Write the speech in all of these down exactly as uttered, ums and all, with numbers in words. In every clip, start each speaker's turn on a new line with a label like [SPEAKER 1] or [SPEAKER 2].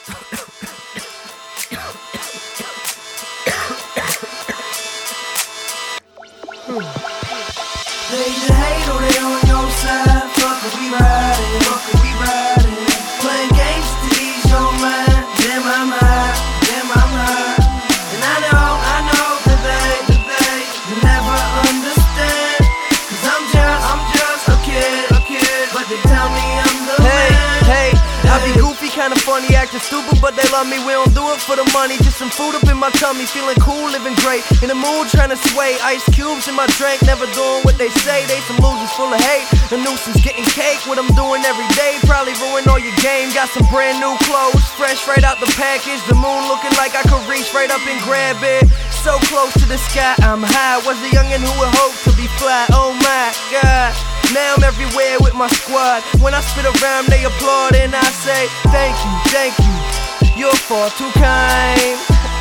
[SPEAKER 1] They either hate or they on your side. Fuck it, we riding, fuck it, we riding. Playing games to ease your mind. Damn, I'm high, damn, I'm high. And I know, I know that they, that they will never understand. Cause I'm just, I'm just a kid, a kid. But they tell me I'm the
[SPEAKER 2] hey,
[SPEAKER 1] man.
[SPEAKER 2] Hey, hey, I be goofy, kinda funny, acting stupid, but they love me. We don't do it for the money, just some food up in my tummy. Feeling cool, living great, in the mood trying to sway. Ice cubes in my drink, never doing what they say. They some losers full of hate, the nuisance getting cake. What I'm doing every day, probably ruin all your game. Got some brand new clothes, fresh right out the package. The moon looking like I could reach right up and grab it. So close to the sky, I'm high. Was a youngin' who would hope to be fly. Oh my God, now I'm everywhere with my squad. When I spit around, they applaud and I say, thank you, thank you, you're far too kind.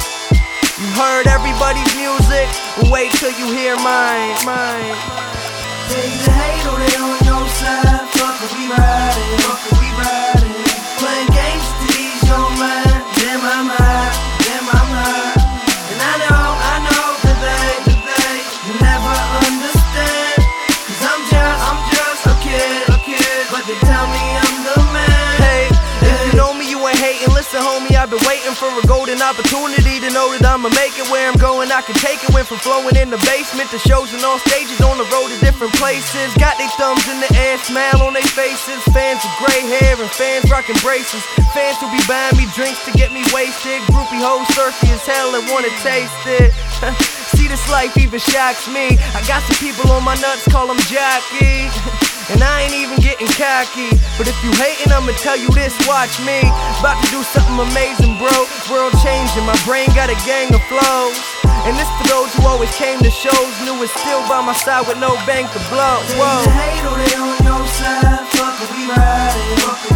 [SPEAKER 2] You heard everybody's music, wait till you hear mine, mine.
[SPEAKER 1] They either hate or they on your side. Fuck it, we riding, fuck it, we riding. Playing games to ease your mind. Damn, I'm high, damn, I'm high. And I know, I know that they, that they will never understand. Cause I'm just, I'm just a kid, a kid. But they tell me I'm the man.
[SPEAKER 2] Hey, if you know me, you ain't hating. Listen, homie, I've been waiting for a golden opportunity to know that I'ma make it where I'm going. I can take it. Went from flowing in the basement to shows and on stages, on the road to different places. Got their thumbs in the air, smile on their faces. Fans with gray hair and fans rocking braces. Fans who be buying me drinks to get me wasted. Groupie hoes thirsty as hell and wanna taste it. See, this life even shocks me. I got some people on my nuts, call them jockey. And I ain't even getting cocky. But if you hating, I'ma tell you this, watch me. About to do something amazing, bro. World changing, my brain got a gang of flows. And this for those who always came to shows. Knew it's still by my side with no bank to blow. Whoa.
[SPEAKER 1] They either hate or they on your side. Fuck it, we riding, fuck it,